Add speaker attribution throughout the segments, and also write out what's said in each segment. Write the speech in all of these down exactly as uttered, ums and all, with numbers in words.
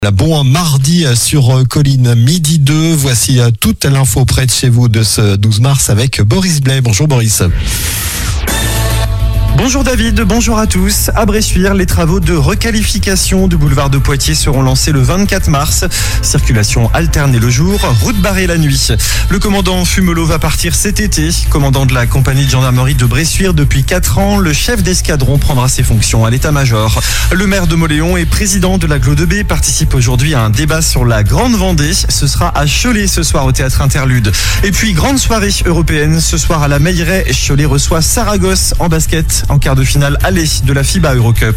Speaker 1: La bon mardi sur Colline, midi deux. Voici toute l'info près de chez vous de ce douze mars avec Boris Blais. Bonjour Boris.
Speaker 2: Bonjour David, bonjour à tous. À Bressuire, les travaux de requalification du boulevard de Poitiers seront lancés le vingt-quatre mars. Circulation alternée le jour, route barrée la nuit. Le commandant Fumelot va partir cet été. Commandant de la compagnie de gendarmerie de Bressuire depuis quatre ans, le chef d'escadron prendra ses fonctions à l'état-major. Le maire de Mauléon et président de l'Agglo de B participe aujourd'hui à un débat sur la Grande Vendée. Ce sera à Cholet ce soir au Théâtre Interlude. Et puis, grande soirée européenne ce soir à la Meilleraie. Cholet reçoit Saragosse en basket en quart de finale aller de la FIBA Eurocup.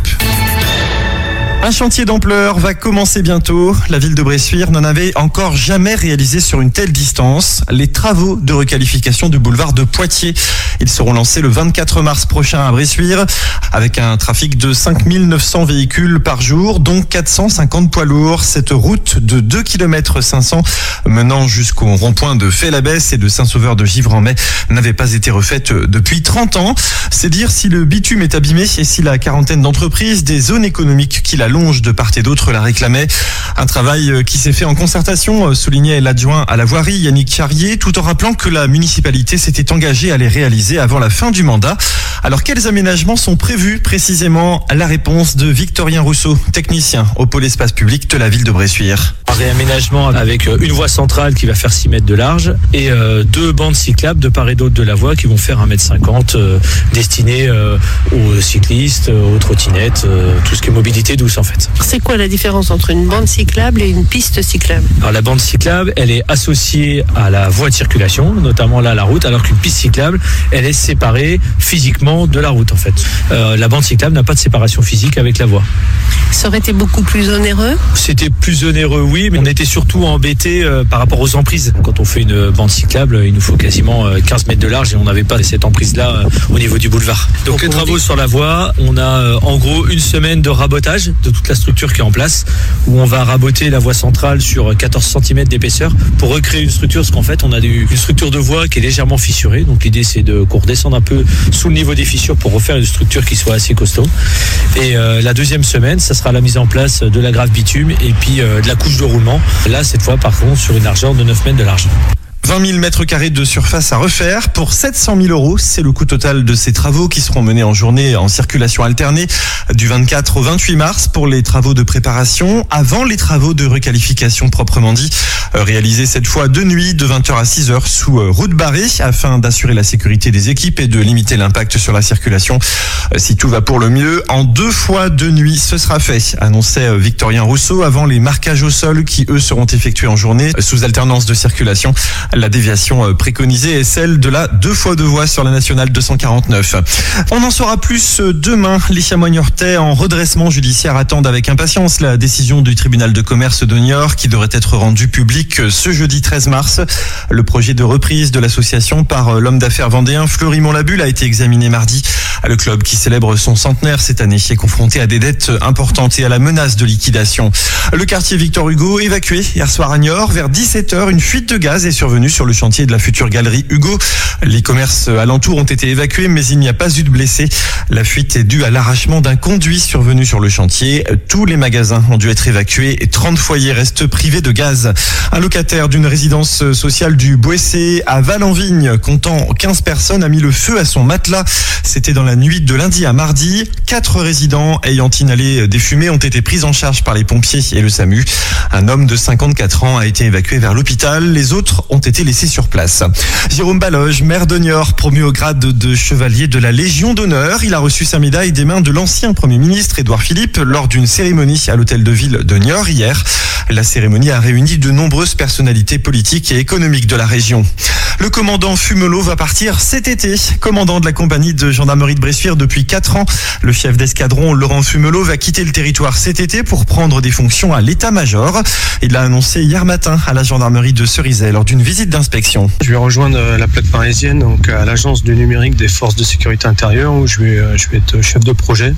Speaker 2: Un chantier d'ampleur va commencer bientôt. La ville de Bressuire n'en avait encore jamais réalisé sur une telle distance. Les travaux de requalification du boulevard de Poitiers. Ils seront lancés le vingt-quatre mars prochain à Bressuire avec un trafic de cinq mille neuf cents véhicules par jour, dont quatre cent cinquante poids lourds. Cette route de deux kilomètres cinq cents menant jusqu'au rond-point de Fay-la-Besse et de Saint-Sauveur de Givre-en-Mai n'avait pas été refaite depuis trente ans. C'est dire si le bitume est abîmé et si la quarantaine d'entreprises des zones économiques qui la longe de part et d'autre la réclamait. Un travail qui s'est fait en concertation, soulignait l'adjoint à la voirie Yannick Charrier, tout en rappelant que la municipalité s'était engagée à les réaliser avant la fin du mandat. Alors quels aménagements sont prévus précisément? La réponse de Victorien Rousseau, technicien au pôle espace public de la ville de Bressuire.
Speaker 3: Un réaménagement avec une voie centrale qui va faire six mètres de large et euh, deux bandes cyclables de part et d'autre de la voie qui vont faire un mètre cinquante euh, destinées euh, aux cyclistes, aux trottinettes, euh, tout ce qui est mobilité douce en fait.
Speaker 4: C'est quoi la différence entre une bande cyclable et une piste cyclable?
Speaker 3: Alors la bande cyclable, elle est associée à la voie de circulation, notamment là la route, alors qu'une piste cyclable, elle est séparée physiquement de la route en fait. Euh, la bande cyclable n'a pas de séparation physique avec la voie.
Speaker 4: Ça aurait été beaucoup plus onéreux?
Speaker 3: C'était plus onéreux, oui, mais on était surtout embêtés euh, par rapport aux emprises. Quand on fait une bande cyclable, il nous faut quasiment euh, quinze mètres de large et on n'avait pas cette emprise-là euh, au niveau du boulevard. Donc, Donc les travaux dit... sur la voie, on a euh, en gros une semaine de rabotage de toute la structure qui est en place, où on va raboter la voie centrale sur quatorze centimètres d'épaisseur pour recréer une structure, parce qu'en fait on a une structure de voie qui est légèrement fissurée. Donc l'idée c'est de qu'on redescende un peu sous le niveau des fissures pour refaire une structure qui soit assez costaud. Et euh, la deuxième semaine, ça sera la mise en place de la grave bitume et puis euh, de la couche de roulement. Là, cette fois, par contre, sur une largeur de neuf mètres de large.
Speaker 2: vingt mille mètres carrés de surface à refaire pour sept cent mille euros. C'est le coût total de ces travaux qui seront menés en journée en circulation alternée du vingt-quatre au vingt-huit mars pour les travaux de préparation avant les travaux de requalification proprement dit, réalisés cette fois de nuit de vingt heures à six heures sous route barrée afin d'assurer la sécurité des équipes et de limiter l'impact sur la circulation. Si tout va pour le mieux, en deux fois de nuit, ce sera fait, annonçait Victorien Rousseau avant les marquages au sol qui eux seront effectués en journée sous alternance de circulation. La déviation préconisée est celle de la deux fois deux voies sur la nationale deux cent quarante-neuf. On en saura plus demain. Les Chamois-Niortais en redressement judiciaire attendent avec impatience la décision du tribunal de commerce de Niort qui devrait être rendue publique ce jeudi treize mars. Le projet de reprise de l'association par l'homme d'affaires vendéen Fleury Montlabule a été examiné mardi. Le club qui célèbre son centenaire cette année est confronté à des dettes importantes et à la menace de liquidation. Le quartier Victor Hugo évacué hier soir à Niort. Vers dix-sept heures, une fuite de gaz est survenue sur le chantier de la future galerie Hugo. Les commerces alentours ont été évacués, mais il n'y a pas eu de blessés. La fuite est due à l'arrachement d'un conduit survenu sur le chantier. Tous les magasins ont dû être évacués et trente foyers restent privés de gaz. Un locataire d'une résidence sociale du Boessé à Val-en-Vigne, comptant quinze personnes, a mis le feu à son matelas. C'était dans la nuit de lundi à mardi. Quatre résidents ayant inhalé des fumées ont été pris en charge par les pompiers et le SAMU. Un homme de cinquante-quatre ans a été évacué vers l'hôpital. Les autres ont été laissés sur place. Jérôme Baloge, maire de Niort, promu au grade de chevalier de la Légion d'honneur. Il a reçu sa médaille des mains de l'ancien Premier ministre Édouard Philippe lors d'une cérémonie à l'hôtel de ville de Niort hier. La cérémonie a réuni de nombreuses personnalités politiques et économiques de la région. Le commandant Fumelot va partir cet été. Commandant de la compagnie de gendarmerie de Bressuire depuis quatre ans, le chef d'escadron Laurent Fumelot va quitter le territoire cet été pour prendre des fonctions à l'état-major. Il l'a annoncé hier matin à la gendarmerie de Cerizay lors d'une visite d'inspection.
Speaker 5: Je vais rejoindre la plaque parisienne, donc à l'agence du numérique des forces de sécurité intérieure, où je vais, je vais être chef de projet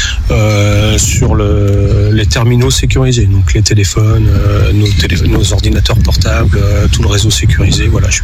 Speaker 5: euh, sur le, les terminaux sécurisés, donc les téléphones, euh, nos, télé, nos ordinateurs portables, euh, tout le réseau sécurisé. Voilà, je vais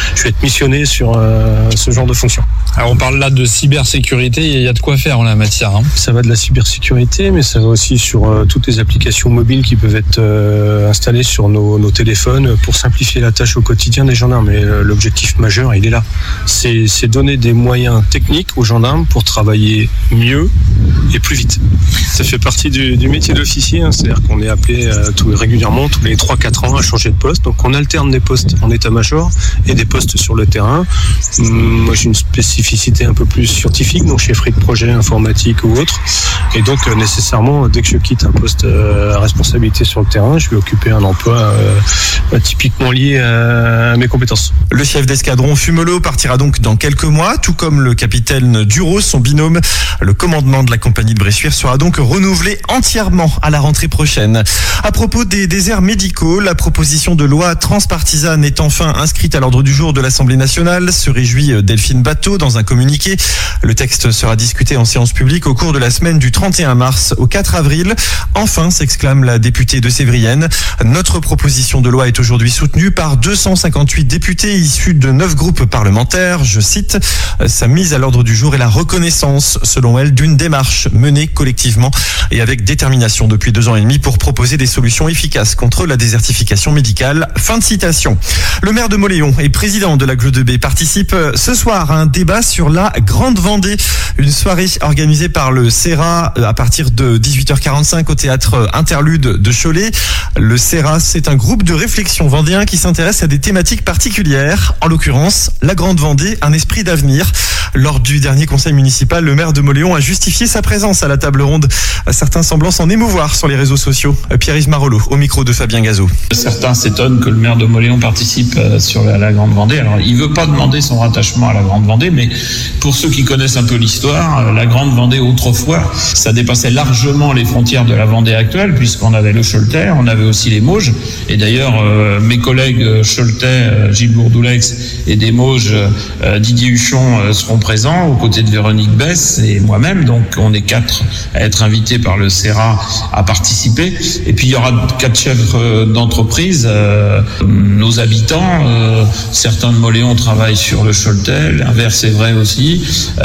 Speaker 5: je vais être missionné sur euh, ce genre de fonction.
Speaker 6: Alors on parle là de cybersécurité, il y a de quoi faire en la matière. Hein.
Speaker 5: Ça va de la cybersécurité, mais ça va aussi sur euh, toutes les applications mobiles qui peuvent être euh, installées sur nos, nos téléphones pour simplifier la tâche au quotidien des gendarmes. Et euh, l'objectif majeur, il est là. C'est, c'est donner des moyens techniques aux gendarmes pour travailler mieux et plus vite. Ça fait partie du, du métier d'officier, hein, c'est-à-dire qu'on est appelé euh, tout, régulièrement, tous les trois quatre ans, à changer de poste. Donc on alterne des postes en état-major et des postes sur le terrain. Hum, moi j'ai une spécificité un peu plus scientifique, donc chefferie de projet informatique ou autre. Et donc euh, nécessairement, dès que je quitte un poste euh, à responsabilité sur le terrain, je vais occuper un emploi euh, euh, typiquement lié à, à mes compétences.
Speaker 2: Le chef d'escadron Fumolo partira donc dans quelques mois, tout comme le capitaine Duro, son binôme. Le commandement de la compagnie de Bressuire sera donc renouvelé entièrement à la rentrée prochaine. À propos des déserts médicaux, la proposition de loi transpartisane est enfin inscrite à l'ordre du jour de l'Assemblée nationale, se réjouit Delphine Batteau dans un communiqué. Le texte sera discuté en séance publique au cours de la semaine du trente et un mars au quatre avril. Enfin, s'exclame la députée de Sévrienne. Notre proposition de loi est aujourd'hui soutenue par deux cent cinquante-huit députés issus de neuf groupes parlementaires. Je cite, sa mise à l'ordre du jour est la reconnaissance, selon elle, d'une démarche menée collectivement et avec détermination depuis deux ans et demi pour proposer des solutions efficaces contre la désertification médicale. Fin de citation. Le maire de Mauléon et président de la G deux B participe ce soir à un débat sur la Grande Vendée, une soirée organisée par le C E R A à partir de dix-huit heures quarante-cinq au théâtre Interlude de Cholet. Le C E R A, c'est un groupe de réflexion vendéen qui s'intéresse à des thématiques particulières, en l'occurrence la Grande Vendée, un esprit d'avenir. Lors du dernier conseil municipal, le maire de Mauléon a justifié sa présence à la table ronde. Certains semblent s'en émouvoir sur les réseaux sociaux. Pierre-Yves Marollo, au micro de Fabien Gazot.
Speaker 7: Certains s'étonnent que le maire de Mauléon participe sur la, la Grande Vendée. Alors, il veut pas demander son rattachement à la Grande Vendée, mais pour ceux qui connaissent un peu l'histoire, la Grande Vendée, autrefois, ça dépassait largement les frontières de la Vendée actuelle, puisqu'on avait le Choletais, on avait aussi les Mauges. Et d'ailleurs, euh, mes collègues Choletais, euh, Gilles Bourdoulex, et des Mauges, euh, Didier Huchon, euh, seront présents aux côtés de Véronique Besse et moi-même. Donc, on est quatre à être invités par le C E R A à participer. Et puis, il y aura quatre chefs d'entreprise, euh, nos habitants. Euh, certains de Mauléon travaillent sur le Choletais, l'inverse est vrai aussi.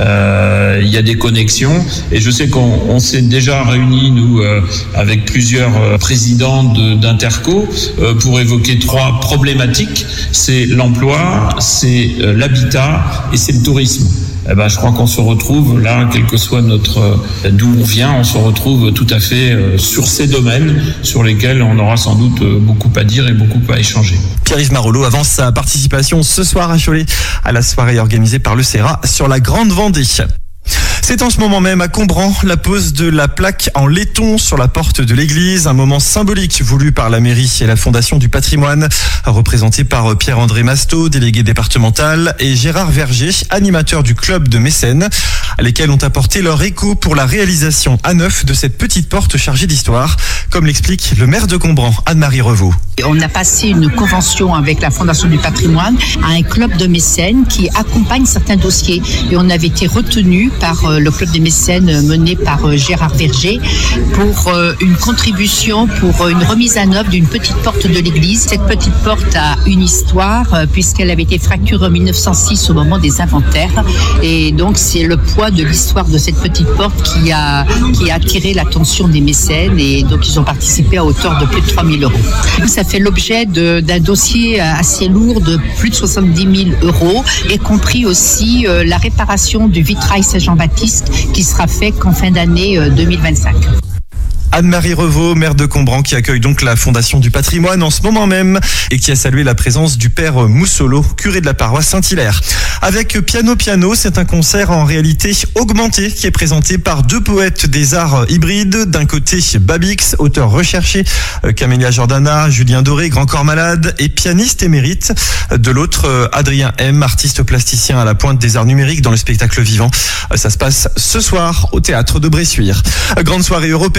Speaker 7: Euh, il y a des connexions. Et je sais qu'on on s'est déjà réunis, nous, euh, avec plusieurs euh, présidents de, d'Interco, euh, pour évoquer trois problématiques. C'est l'emploi, c'est euh, l'habitat et c'est le tourisme. Eh ben, je crois qu'on se retrouve là, quel que soit notre euh, d'où on vient, on se retrouve tout à fait euh, sur ces domaines sur lesquels on aura sans doute euh, beaucoup à dire et beaucoup à échanger.
Speaker 2: Pierre-Yves Marollo avance sa participation ce soir à Cholet à la soirée organisée par le C E R A sur la Grande Vendée. C'est en ce moment même à Combran la pose de la plaque en laiton sur la porte de l'église, un moment symbolique voulu par la mairie et la Fondation du patrimoine, représenté par Pierre-André Masteau, délégué départemental, et Gérard Verger, animateur du club de mécènes, lesquels ont apporté leur écho pour la réalisation à neuf de cette petite porte chargée d'histoire, comme l'explique le maire de Combran, Anne-Marie Revaux.
Speaker 8: On a passé une convention avec la Fondation du patrimoine à un club de mécènes qui accompagne certains dossiers. Et on avait été retenu par le club des mécènes mené par Gérard Verger pour une contribution, pour une remise à neuf d'une petite porte de l'église. Cette petite porte a une histoire puisqu'elle avait été fracturée en mille neuf cent six au moment des inventaires. Et donc c'est le poids de l'histoire de cette petite porte qui a, qui a attiré l'attention des mécènes et donc ils ont participé à hauteur de plus de trois mille euros. Ça fait l'objet de, d'un dossier assez lourd de plus de soixante-dix mille euros, y compris aussi euh, la réparation du vitrail Saint-Jean-Baptiste qui sera fait qu'en fin d'année euh, deux mille vingt-cinq.
Speaker 2: Anne-Marie Revaux, maire de Combran, qui accueille donc la Fondation du patrimoine en ce moment même et qui a salué la présence du père Moussolo, curé de la paroisse Saint-Hilaire. Avec Piano Piano, c'est un concert en réalité augmenté qui est présenté par deux poètes des arts hybrides. D'un côté, Babix, auteur recherché, Camélia Jordana, Julien Doré, Grand Corps Malade et pianiste émérite. De l'autre, Adrien M, artiste plasticien à la pointe des arts numériques dans le spectacle vivant. Ça se passe ce soir au théâtre de Bressuire. Grande soirée européenne ce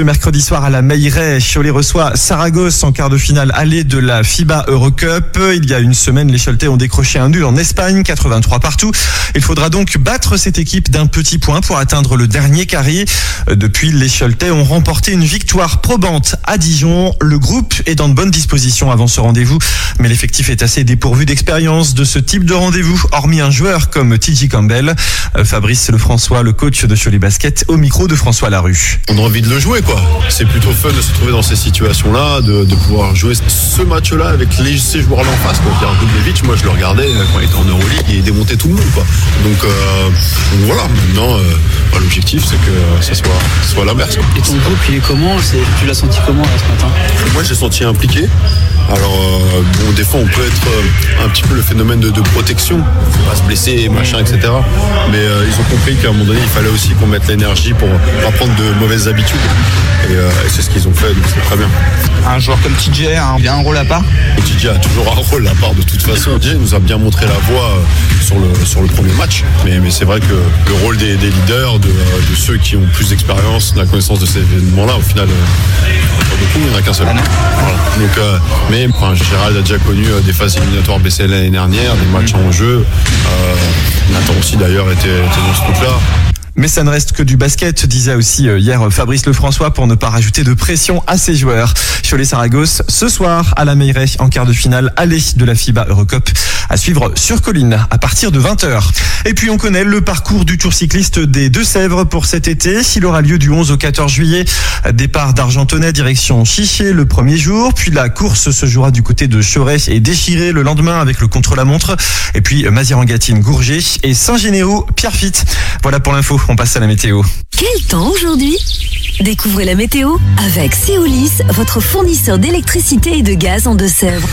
Speaker 2: ce mercredi soir à la Meilleray. Cholet reçoit Saragosse en quart de finale aller de la FIBA Eurocup. Il y a une semaine, les Choletais ont décroché un nul en Espagne, quatre-vingt-trois partout. Il faudra donc battre cette équipe d'un petit point pour atteindre le dernier carré. Depuis, les Choletais ont remporté une victoire probante à Dijon. Le groupe est dans de bonnes dispositions avant ce rendez-vous, mais l'effectif est assez dépourvu d'expérience de ce type de rendez-vous, hormis un joueur comme T J Campbell. Fabrice Lefrançois, le coach de Cholet Basket, au micro de François Larue.
Speaker 9: On a envie de le jouer, quoi. C'est plutôt fun de se trouver dans ces situations-là, de, de pouvoir jouer ce match-là avec les, ces joueurs-là en face, quoi. Pierre Gudlevic, moi je le regardais quand il était en Euroleague et il démontait tout le monde, quoi. Donc, euh, donc voilà, maintenant, euh, bah, l'objectif c'est que ça soit, soit l'inverse, quoi.
Speaker 10: Et ton groupe, il est comment? C'est, tu l'as senti comment là, ce matin?
Speaker 9: Moi j'ai senti impliqué. Alors, euh, bon, des fois on peut être euh, un petit peu le phénomène de, de protection, faut pas se blesser, machin, et cetera. Mais euh, ils ont compris qu'à un moment donné, il fallait aussi qu'on mette l'énergie pour pas prendre de mauvaises habitudes. Et, euh, et c'est ce qu'ils ont fait, donc c'est très bien.
Speaker 10: Un joueur comme T J, hein, il a un rôle à part?
Speaker 9: T J a toujours un rôle à part de toute façon. T J nous a bien montré la voie euh, sur, le, sur le premier match. Mais, mais c'est vrai que le rôle des, des leaders, de, de ceux qui ont plus d'expérience, de la connaissance de ces événements-là, au final, euh, pas beaucoup, il n'y en a qu'un seul. Voilà. Donc, euh, mais enfin, Gérald a déjà connu euh, des phases éliminatoires B C L l'année dernière, des matchs en jeu. Euh, Nathan aussi d'ailleurs était, était dans ce truc-là.
Speaker 2: Mais ça ne reste que du basket, disait aussi hier Fabrice Lefrançois, pour ne pas rajouter de pression à ses joueurs. Cholet-Saragosse ce soir à la Meilleray en quart de finale aller de la FIBA Eurocup, à suivre sur Colline à partir de vingt heures. Et puis on connaît le parcours du Tour cycliste des Deux-Sèvres pour cet été. Il aura lieu du onze au quatorze juillet. Départ d'Argentonnay direction Chiché le premier jour, puis la course se jouera du côté de Choret et Déchiré le lendemain avec le contre-la-montre. Et puis Mazières-en-Gâtine, Gourget et Saint-Généo, Pierrefitte. Voilà pour l'info. On passe à la météo.
Speaker 11: Quel temps aujourd'hui? Découvrez la météo avec Seolis, votre fournisseur d'électricité et de gaz en Deux-Sèvres.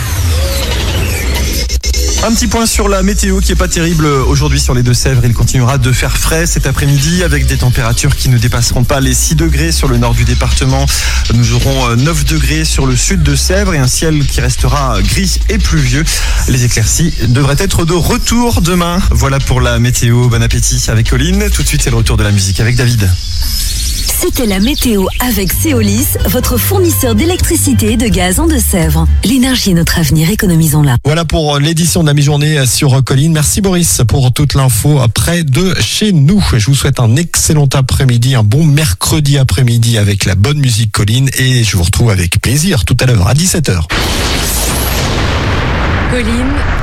Speaker 2: Un petit point sur la météo qui est pas terrible aujourd'hui sur les Deux-Sèvres. Il continuera de faire frais cet après-midi avec des températures qui ne dépasseront pas les six degrés sur le nord du département. Nous aurons neuf degrés sur le sud de Sèvres et un ciel qui restera gris et pluvieux. Les éclaircies devraient être de retour demain. Voilà pour la météo. Bon appétit avec Colline. Tout de suite, c'est le retour de la musique avec David.
Speaker 11: C'était la météo avec Seolis, votre fournisseur d'électricité et de gaz en Deux-Sèvres. L'énergie est notre avenir, économisons-la.
Speaker 1: Voilà pour l'édition de la mi-journée sur Colline. Merci Boris pour toute l'info près de chez nous. Je vous souhaite un excellent après-midi, un bon mercredi après-midi avec la bonne musique Colline et je vous retrouve avec plaisir tout à l'heure à dix-sept heures.
Speaker 4: Colline.